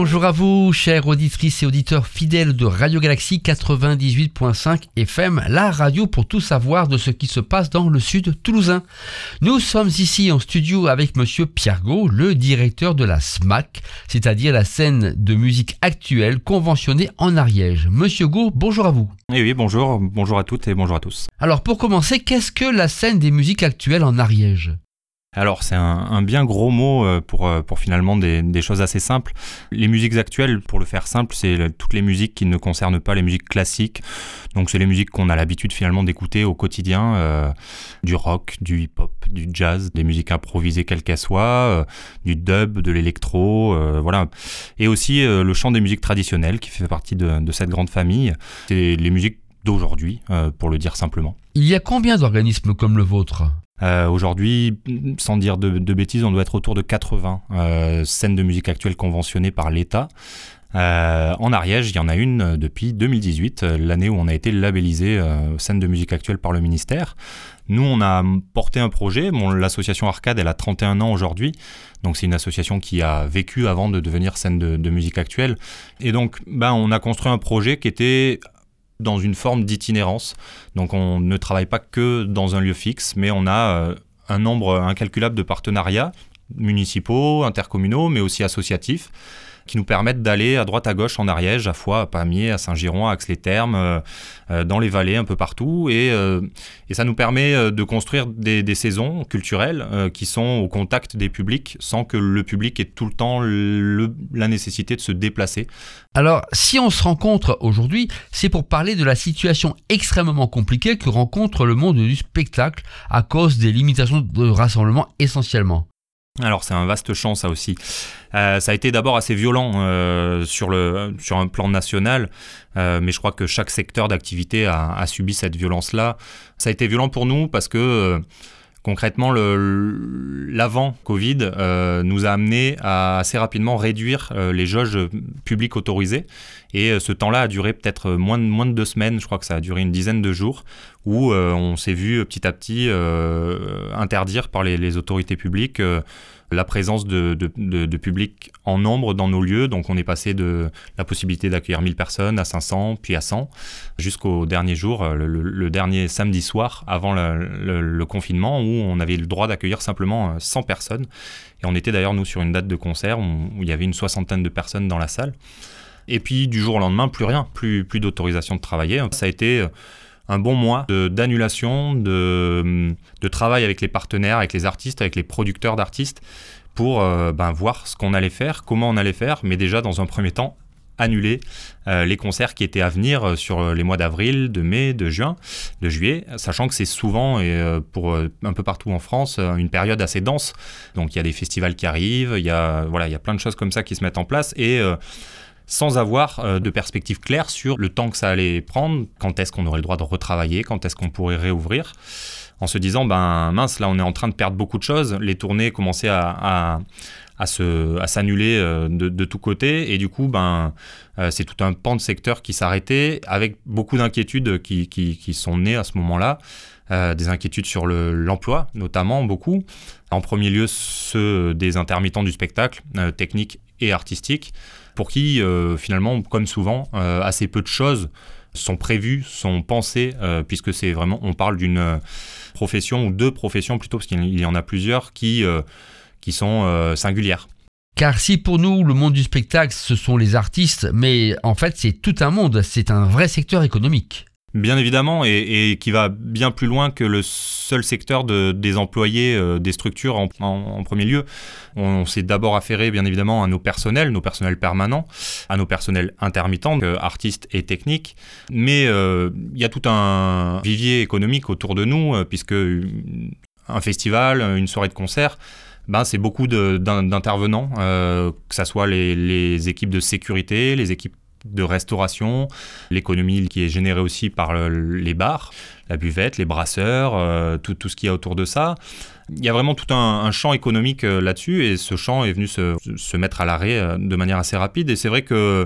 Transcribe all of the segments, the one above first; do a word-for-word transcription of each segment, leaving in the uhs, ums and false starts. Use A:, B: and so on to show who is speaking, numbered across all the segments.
A: Bonjour à vous, chères auditrices et auditeurs fidèles de Radio Galaxie quatre-vingt-dix-huit virgule cinq F M, la radio pour tout savoir de ce qui se passe dans le sud toulousain. Nous sommes ici en studio avec Monsieur Pierre Gault, le directeur de la S M A C, c'est-à-dire la scène de musique actuelle conventionnée en Ariège. Monsieur Gault, bonjour à vous.
B: Eh oui, bonjour, bonjour à toutes et bonjour à tous.
A: Alors pour commencer, qu'est-ce que la scène des musiques actuelles en Ariège ?
B: Alors c'est un, un bien gros mot pour, pour finalement des, des choses assez simples. Les musiques actuelles, pour le faire simple, c'est toutes les musiques qui ne concernent pas les musiques classiques. Donc c'est les musiques qu'on a l'habitude finalement d'écouter au quotidien, euh, du rock, du hip-hop, du jazz, des musiques improvisées quelles qu'elles soient, euh, du dub, de l'électro, euh, voilà. Et aussi euh, le chant des musiques traditionnelles qui fait partie de, de cette grande famille. C'est les musiques d'aujourd'hui, euh, pour le dire simplement.
A: Il y a combien d'organismes comme le vôtre ?
B: Euh, aujourd'hui, sans dire de, de bêtises, on doit être autour de quatre-vingts euh, scènes de musique actuelle conventionnées par l'État. Euh, en Ariège, il y en a une depuis deux mille dix-huit, l'année où on a été labellisé euh, scène de musique actuelle par le ministère. Nous, on a porté un projet. Bon, l'association Arcade, elle a trente et un ans aujourd'hui. Donc, c'est une association qui a vécu avant de devenir scène de, de musique actuelle. Et donc, ben, on a construit un projet qui était dans une forme d'itinérance. Donc on ne travaille pas que dans un lieu fixe, mais on a euh, un nombre incalculable de partenariats municipaux, intercommunaux, mais aussi associatifs, qui nous permettent d'aller à droite à gauche en Ariège, à Foix, à Pamiers, à Saint-Giron, à Ax-les-Thermes, euh, euh, dans les vallées, un peu partout. Et, euh, et ça nous permet de construire des, des saisons culturelles euh, qui sont au contact des publics, sans que le public ait tout le temps le, la nécessité de se déplacer.
A: Alors, si on se rencontre aujourd'hui, c'est pour parler de la situation extrêmement compliquée que rencontre le monde du spectacle à cause des limitations de rassemblement essentiellement.
B: Alors c'est un vaste champ ça aussi. Euh, ça a été d'abord assez violent euh, sur, le, sur un plan national, euh, mais je crois que chaque secteur d'activité a, a subi cette violence-là. Ça a été violent pour nous parce que euh, concrètement le, l'avant-Covid euh, nous a amené à assez rapidement réduire euh, les jauges publiques autorisées. Et euh, ce temps-là a duré peut-être moins de, moins de deux semaines, je crois que ça a duré une dizaine de jours, où euh, on s'est vu petit à petit euh, interdire par les, les autorités publiques euh, la présence de, de, de, de public en nombre dans nos lieux. Donc on est passé de la possibilité d'accueillir mille personnes à cinq cents, puis à cent, jusqu'au dernier jour, le, le, le dernier samedi soir avant le, le, le confinement, où on avait le droit d'accueillir simplement cent personnes. Et on était d'ailleurs, nous, sur une date de concert où, où il y avait une soixantaine de personnes dans la salle. Et puis du jour au lendemain, plus rien, plus, plus d'autorisation de travailler. Ça a été un bon mois de, d'annulation, de, de travail avec les partenaires, avec les artistes, avec les producteurs d'artistes, pour euh, ben, voir ce qu'on allait faire, comment on allait faire, mais déjà dans un premier temps, annuler euh, les concerts qui étaient à venir sur les mois d'avril, de mai, de juin, de juillet, sachant que c'est souvent, et euh, pour euh, un peu partout en France, une période assez dense. Donc il y a des festivals qui arrivent, il y a, voilà, il y a plein de choses comme ça qui se mettent en place, et euh, sans avoir euh, de perspective claire sur le temps que ça allait prendre, quand est-ce qu'on aurait le droit de retravailler, quand est-ce qu'on pourrait réouvrir, en se disant, ben mince, là on est en train de perdre beaucoup de choses, les tournées commençaient à, à, à, se, à s'annuler euh, de, de tous côtés, et du coup, ben, euh, c'est tout un pan de secteur qui s'arrêtait, avec beaucoup d'inquiétudes qui, qui, qui sont nées à ce moment-là, euh, des inquiétudes sur le, l'emploi, notamment beaucoup, en premier lieu ceux des intermittents du spectacle, euh, techniques et artistiques, pour qui, euh, finalement, comme souvent, euh, assez peu de choses sont prévues, sont pensées, euh, puisque c'est vraiment, on parle d'une euh, profession, ou deux professions plutôt, parce qu'il y en a plusieurs, qui, euh, qui sont euh, singulières.
A: Car si pour nous, le monde du spectacle, ce sont les artistes, mais en fait, c'est tout un monde, c'est un vrai secteur économique.
B: Bien évidemment, et, et qui va bien plus loin que le seul secteur de, des employés euh, des structures en, en, en premier lieu. On, on s'est d'abord affairé bien évidemment à nos personnels, nos personnels permanents, à nos personnels intermittents, euh, artistes et techniques, mais il euh, y a tout un vivier économique autour de nous, euh, puisque un festival, une soirée de concert, ben, c'est beaucoup de, d'in, d'intervenants, euh, que ce soit les, les équipes de sécurité, les équipes de restauration, l'économie qui est générée aussi par le, les bars, la buvette, les brasseurs, euh, tout, tout ce qu'il y a autour de ça. Il y a vraiment tout un, un champ économique euh, là-dessus, et ce champ est venu se, se mettre à l'arrêt euh, de manière assez rapide. Et c'est vrai que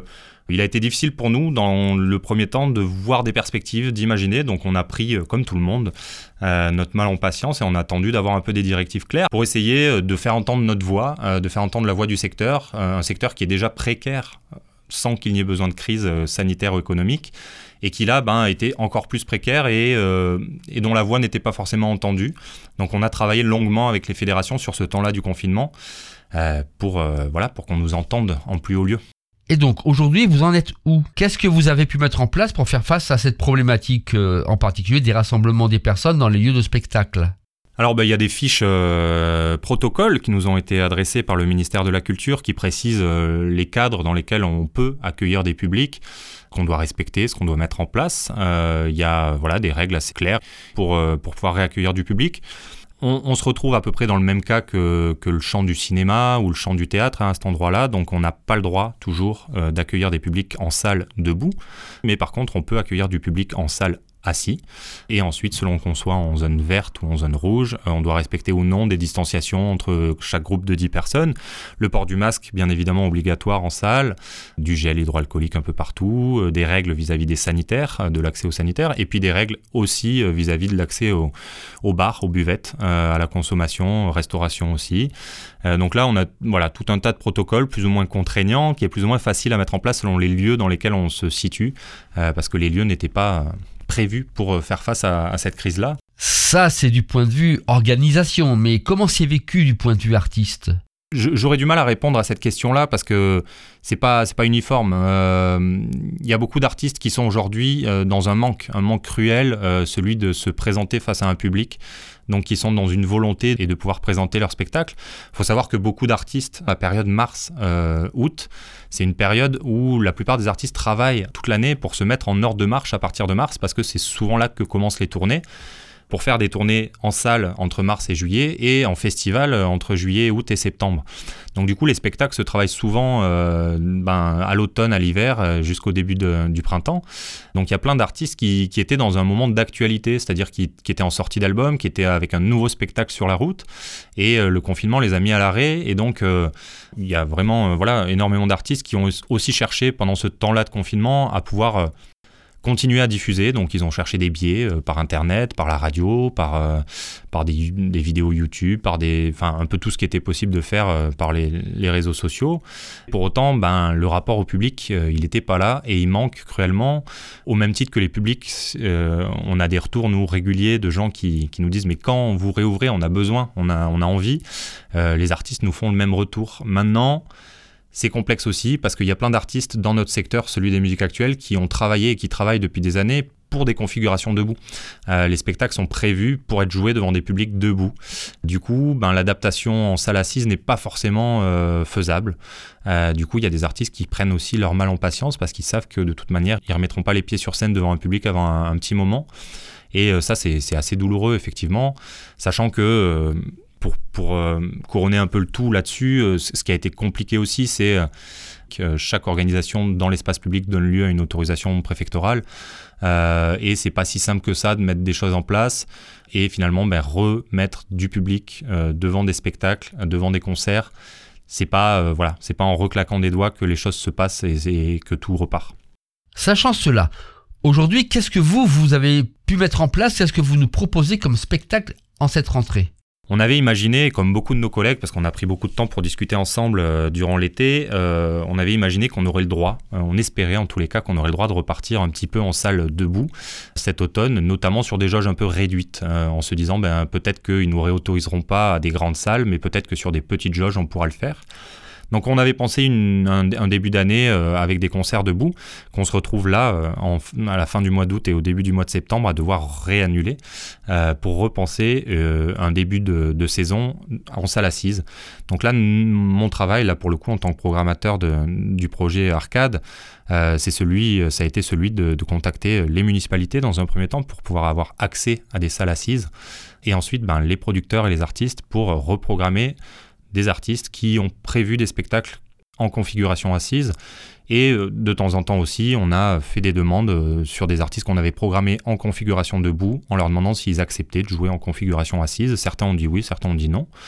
B: Il a été difficile pour nous, dans le premier temps, de voir des perspectives, d'imaginer. Donc on a pris, comme tout le monde, euh, notre mal en patience et on a attendu d'avoir un peu des directives claires pour essayer de faire entendre notre voix, euh, de faire entendre la voix du secteur, euh, un secteur qui est déjà précaire sans qu'il n'y ait besoin de crise sanitaire ou économique, et qui là ben, était encore plus précaire et, euh, et dont la voix n'était pas forcément entendue. Donc on a travaillé longuement avec les fédérations sur ce temps-là du confinement euh, pour, euh, voilà, pour qu'on nous entende en plus haut lieu.
A: Et donc aujourd'hui, vous en êtes où ? Qu'est-ce que vous avez pu mettre en place pour faire face à cette problématique, euh, en particulier des rassemblements des personnes dans les lieux de spectacle ?
B: Alors, ben, il y a des fiches euh, protocoles qui nous ont été adressées par le ministère de la Culture qui précisent euh, les cadres dans lesquels on peut accueillir des publics, qu'on doit respecter, ce qu'on doit mettre en place. Euh, il y a voilà, des règles assez claires pour, euh, pour pouvoir réaccueillir du public. On, on se retrouve à peu près dans le même cas que, que le champ du cinéma ou le champ du théâtre à cet endroit-là. Donc, on n'a pas le droit toujours euh, d'accueillir des publics en salle debout. Mais par contre, on peut accueillir du public en salle assis. Et ensuite, selon qu'on soit en zone verte ou en zone rouge, on doit respecter ou non des distanciations entre chaque groupe de dix personnes. Le port du masque, bien évidemment, obligatoire en salle, du gel hydroalcoolique un peu partout, des règles vis-à-vis des sanitaires, de l'accès aux sanitaires, et puis des règles aussi vis-à-vis de l'accès au, au bar, aux buvettes, à la consommation, restauration aussi. Donc là, on a voilà, tout un tas de protocoles plus ou moins contraignants, qui est plus ou moins facile à mettre en place selon les lieux dans lesquels on se situe, parce que les lieux n'étaient pas prévu pour faire face à, à cette crise-là.
A: Ça, c'est du point de vue organisation, mais comment c'est vécu du point de vue artiste ?
B: J'aurais du mal à répondre à cette question-là parce que c'est pas, c'est pas uniforme. Il euh, y a beaucoup d'artistes qui sont aujourd'hui euh, dans un manque, un manque cruel, euh, celui de se présenter face à un public, donc qui sont dans une volonté et de pouvoir présenter leur spectacle. Il faut savoir que beaucoup d'artistes, à la période mars-août, euh, c'est une période où la plupart des artistes travaillent toute l'année pour se mettre en ordre de marche à partir de mars, parce que c'est souvent là que commencent les tournées, pour faire des tournées en salle entre mars et juillet et en festival entre juillet, août et septembre. Donc du coup, les spectacles se travaillent souvent euh, ben, à l'automne, à l'hiver, jusqu'au début de, du printemps. Donc il y a plein d'artistes qui, qui étaient dans un moment d'actualité, c'est-à-dire qui, qui étaient en sortie d'album, qui étaient avec un nouveau spectacle sur la route, et euh, le confinement les a mis à l'arrêt. Et donc euh, il y a vraiment euh, voilà, énormément d'artistes qui ont aussi cherché pendant ce temps-là de confinement à pouvoir euh, continuer à diffuser, donc ils ont cherché des biais euh, par internet, par la radio, par, euh, par des, des vidéos YouTube, par des, enfin un peu tout ce qui était possible de faire euh, par les, les réseaux sociaux. Pour autant, ben, le rapport au public, euh, il n'était pas là et il manque cruellement, au même titre que les publics. Euh, on a des retours, nous, réguliers de gens qui, qui nous disent « mais quand vous réouvrez, on a besoin, on a, on a envie euh, ». Les artistes nous font le même retour. Maintenant, c'est complexe aussi parce qu'il y a plein d'artistes dans notre secteur, celui des musiques actuelles, qui ont travaillé et qui travaillent depuis des années pour des configurations debout. Euh, les spectacles sont prévus pour être joués devant des publics debout. Du coup, ben, l'adaptation en salle assise n'est pas forcément euh, faisable. Euh, du coup, il y a des artistes qui prennent aussi leur mal en patience parce qu'ils savent que de toute manière, ils ne remettront pas les pieds sur scène devant un public avant un, un petit moment. Et euh, ça, c'est, c'est assez douloureux, effectivement, sachant que... Euh, Pour, pour euh, couronner un peu le tout là-dessus, euh, ce qui a été compliqué aussi, c'est euh, que chaque organisation dans l'espace public donne lieu à une autorisation préfectorale. Euh, et c'est pas si simple que ça de mettre des choses en place et finalement ben, remettre du public euh, devant des spectacles, devant des concerts. C'est pas, euh, voilà, c'est pas en reclaquant des doigts que les choses se passent et, et que tout repart.
A: Sachant cela, aujourd'hui, qu'est-ce que vous, vous avez pu mettre en place ? Qu'est-ce que vous nous proposez comme spectacle en cette rentrée ?
B: On avait imaginé, comme beaucoup de nos collègues, parce qu'on a pris beaucoup de temps pour discuter ensemble euh, durant l'été, euh, on avait imaginé qu'on aurait le droit, euh, on espérait en tous les cas qu'on aurait le droit de repartir un petit peu en salle debout cet automne, notamment sur des jauges un peu réduites, euh, en se disant ben, peut-être qu'ils nous réautoriseront pas à des grandes salles, mais peut-être que sur des petites jauges on pourra le faire. Donc on avait pensé une, un, un début d'année euh, avec des concerts debout, qu'on se retrouve là euh, en, à la fin du mois d'août et au début du mois de septembre à devoir réannuler euh, pour repenser euh, un début de, de saison en salle assise. Donc là, n- mon travail, là pour le coup en tant que programmateur de, du projet Arcade, euh, c'est celui, ça a été celui de, de contacter les municipalités dans un premier temps pour pouvoir avoir accès à des salles assises et ensuite ben, les producteurs et les artistes pour reprogrammer des artistes qui ont prévu des spectacles en configuration assise. Et de temps en temps aussi, on a fait des demandes sur des artistes qu'on avait programmés en configuration debout, en leur demandant s'ils acceptaient de jouer en configuration assise. Certains ont dit oui, certains ont dit non.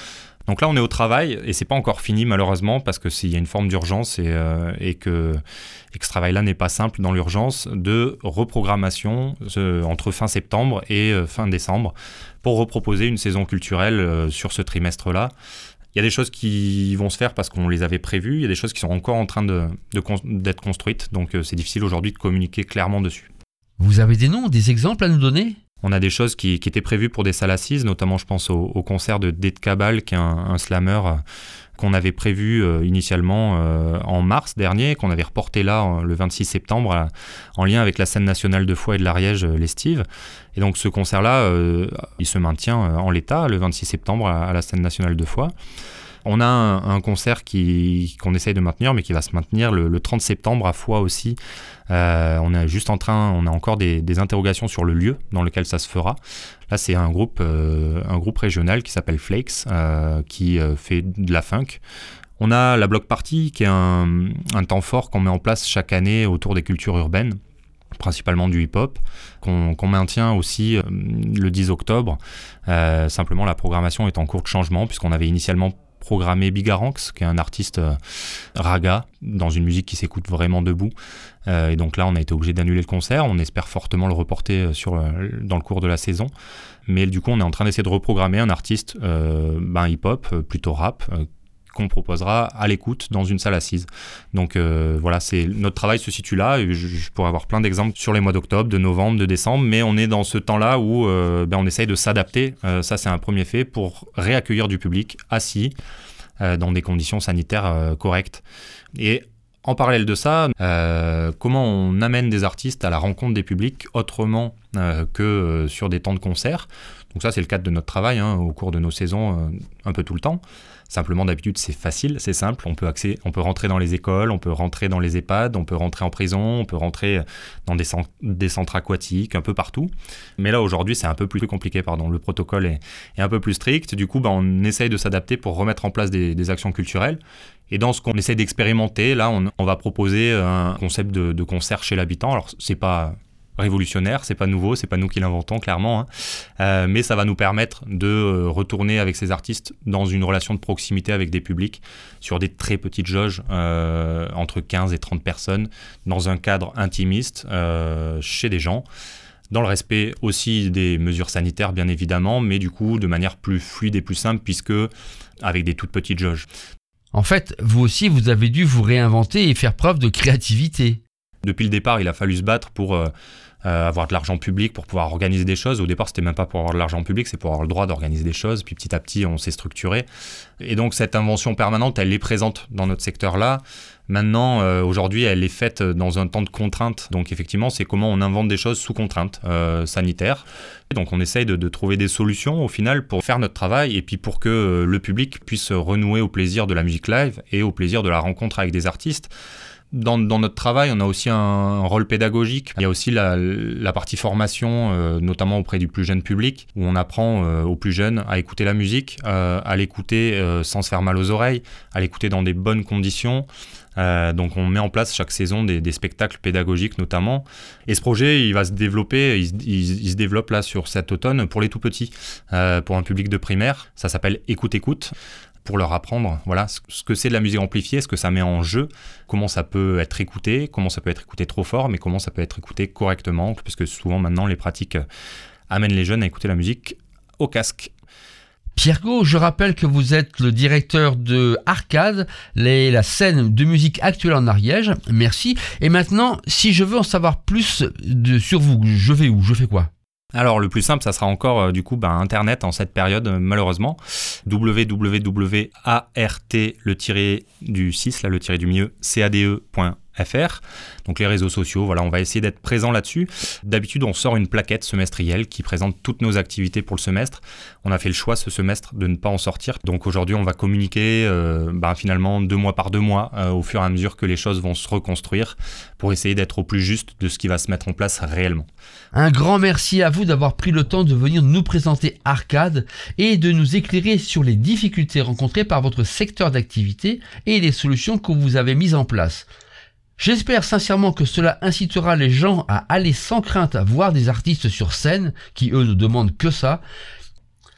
B: Donc là, on est au travail et c'est pas encore fini malheureusement parce que s'il y a une forme d'urgence et, euh, et, que, et que ce travail-là n'est pas simple dans l'urgence de reprogrammation euh, entre fin septembre et euh, fin décembre pour reproposer une saison culturelle euh, sur ce trimestre-là. Il y a des choses qui vont se faire parce qu'on les avait prévues, il y a des choses qui sont encore en train de, de, d'être construites, donc euh, c'est difficile aujourd'hui de communiquer clairement dessus.
A: Vous avez des noms, des exemples à nous donner ?
B: On a des choses qui, qui étaient prévues pour des salles assises, notamment je pense au, au concert de Dead Cabal, qui est un, un slammer euh, qu'on avait prévu euh, initialement euh, en mars dernier, qu'on avait reporté là euh, le vingt-six septembre, euh, en lien avec la scène nationale de Foix et de l'Ariège, euh, l'Estive. Et donc ce concert-là, euh, il se maintient euh, en l'état, le vingt-six septembre à, à la scène nationale de Foix. On a un, un concert qui, qu'on essaye de maintenir, mais qui va se maintenir le, le trente septembre à Foix aussi. Euh, on est juste en train, on a encore des, des interrogations sur le lieu dans lequel ça se fera. Là, c'est un groupe, euh, un groupe régional qui s'appelle Flakes, euh, qui euh, fait de la funk. On a la Block Party, qui est un, un temps fort qu'on met en place chaque année autour des cultures urbaines, principalement du hip-hop, qu'on, qu'on maintient aussi euh, le dix octobre. Euh, simplement, la programmation est en cours de changement, puisqu'on avait initialement programmé Bigaranx, qui est un artiste euh, raga, dans une musique qui s'écoute vraiment debout. Euh, et donc là, on a été obligé d'annuler le concert. On espère fortement le reporter sur, euh, dans le cours de la saison. Mais du coup, on est en train d'essayer de reprogrammer un artiste euh, ben, hip-hop, euh, plutôt rap, euh, qu'on proposera à l'écoute dans une salle assise. Donc euh, voilà, c'est, notre travail se situe là. Je, je pourrais avoir plein d'exemples sur les mois d'octobre, de novembre, de décembre, mais on est dans ce temps-là où euh, ben, on essaye de s'adapter. Euh, ça, c'est un premier fait pour réaccueillir du public assis euh, dans des conditions sanitaires euh, correctes. Et en parallèle de ça, euh, comment on amène des artistes à la rencontre des publics autrement euh, que euh, sur des temps de concert. Donc ça, c'est le cadre de notre travail hein, au cours de nos saisons, euh, un peu tout le temps. Simplement, d'habitude, c'est facile, c'est simple. On peut, accès, on peut rentrer dans les écoles, on peut rentrer dans les EHPAD, on peut rentrer en prison, on peut rentrer dans des, cent- des centres aquatiques, un peu partout. Mais là, aujourd'hui, c'est un peu plus compliqué. Pardon. Le protocole est, est un peu plus strict. Du coup, bah, on essaye de s'adapter pour remettre en place des, des actions culturelles. Et dans ce qu'on essaie d'expérimenter, là, on, on va proposer un concept de, de concert chez l'habitant. Alors, c'est pas révolutionnaire, c'est pas nouveau, c'est pas nous qui l'inventons clairement, hein. euh, mais ça va nous permettre de euh, retourner avec ces artistes dans une relation de proximité avec des publics sur des très petites jauges, euh, entre quinze et trente personnes, dans un cadre intimiste, euh, chez des gens, dans le respect aussi des mesures sanitaires bien évidemment, mais du coup de manière plus fluide et plus simple puisque avec des toutes petites jauges.
A: En fait, vous aussi, vous avez dû vous réinventer et faire preuve de créativité.
B: Depuis le départ, il a fallu se battre pour euh, euh, avoir de l'argent public, pour pouvoir organiser des choses. Au départ, c'était même pas pour avoir de l'argent public, c'est pour avoir le droit d'organiser des choses. Puis petit à petit, on s'est structuré. Et donc, cette invention permanente, elle est présente dans notre secteur-là. Maintenant, euh, aujourd'hui, elle est faite dans un temps de contrainte. Donc, effectivement, c'est comment on invente des choses sous contrainte euh, sanitaire. Et donc, on essaye de, de trouver des solutions, au final, pour faire notre travail et puis pour que euh, le public puisse renouer au plaisir de la musique live et au plaisir de la rencontre avec des artistes. Dans, dans notre travail, on a aussi un, un rôle pédagogique. Il y a aussi la, la partie formation, euh, notamment auprès du plus jeune public, où on apprend euh, aux plus jeunes à écouter la musique, euh, à l'écouter euh, sans se faire mal aux oreilles, à l'écouter dans des bonnes conditions. Euh, donc on met en place chaque saison des, des spectacles pédagogiques notamment. Et ce projet, il va se développer, il, il, il se développe là sur cet automne pour les tout petits, euh, pour un public de primaire. Ça s'appelle Écoute Écoute. Pour leur apprendre voilà, ce que c'est de la musique amplifiée, ce que ça met en jeu, comment ça peut être écouté, comment ça peut être écouté trop fort, mais comment ça peut être écouté correctement, puisque souvent maintenant les pratiques amènent les jeunes à écouter la musique au casque.
A: Pierre Gault, je rappelle que vous êtes le directeur de Arcade, les, la scène de musique actuelle en Ariège. Merci. Et maintenant, si je veux en savoir plus de, sur vous, je vais où ? Je fais quoi ?
B: Alors le plus simple, ça sera encore euh, du coup bah, Internet en cette période euh, malheureusement. w w w point art le tiré du six, là, le tiré du milieu, cade point f r. Donc les réseaux sociaux, voilà, on va essayer d'être présent là-dessus. D'habitude, on sort une plaquette semestrielle qui présente toutes nos activités pour le semestre. On a fait le choix ce semestre de ne pas en sortir. Donc aujourd'hui, on va communiquer euh, bah, finalement deux mois par deux mois euh, au fur et à mesure que les choses vont se reconstruire pour essayer d'être au plus juste de ce qui va se mettre en place réellement.
A: Un grand merci à vous d'avoir pris le temps de venir nous présenter Arcade et de nous éclairer sur les difficultés rencontrées par votre secteur d'activité et les solutions que vous avez mises en place. J'espère sincèrement que cela incitera les gens à aller sans crainte à voir des artistes sur scène, qui eux ne demandent que ça.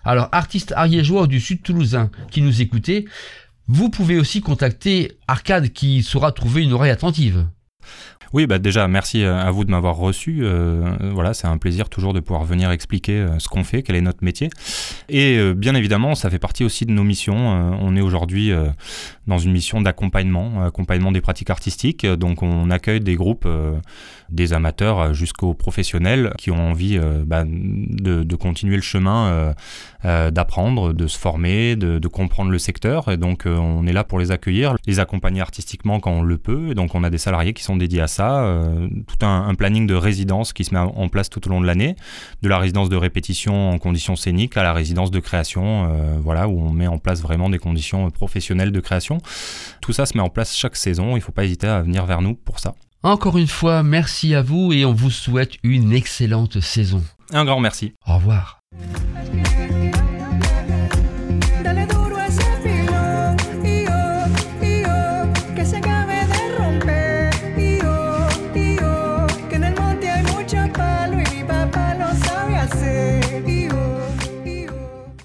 A: Alors, artistes ariégeois du sud toulousain qui nous écoutez, vous pouvez aussi contacter Arcade qui saura trouver une oreille attentive.
B: Oui, bah déjà, merci à vous de m'avoir reçu. Euh, voilà, c'est un plaisir toujours de pouvoir venir expliquer ce qu'on fait, quel est notre métier. Et euh, bien évidemment, ça fait partie aussi de nos missions. Euh, on est aujourd'hui euh, dans une mission d'accompagnement, accompagnement des pratiques artistiques. Donc, on accueille des groupes, euh, des amateurs jusqu'aux professionnels qui ont envie euh, bah, de, de continuer le chemin, euh, euh, d'apprendre, de se former, de, de comprendre le secteur. Et donc, euh, on est là pour les accueillir, les accompagner artistiquement quand on le peut. Et donc, on a des salariés qui sont dédiés à ça. Euh, tout un, un planning de résidence qui se met en place tout au long de l'année, de la résidence de répétition en conditions scéniques à la résidence de création, euh, voilà, où on met en place vraiment des conditions professionnelles de création. Tout ça se met en place chaque saison, il ne faut pas hésiter à venir vers nous pour ça.
A: Encore une fois, merci à vous et on vous souhaite une excellente saison.
B: Un grand merci.
A: Au revoir.
C: Say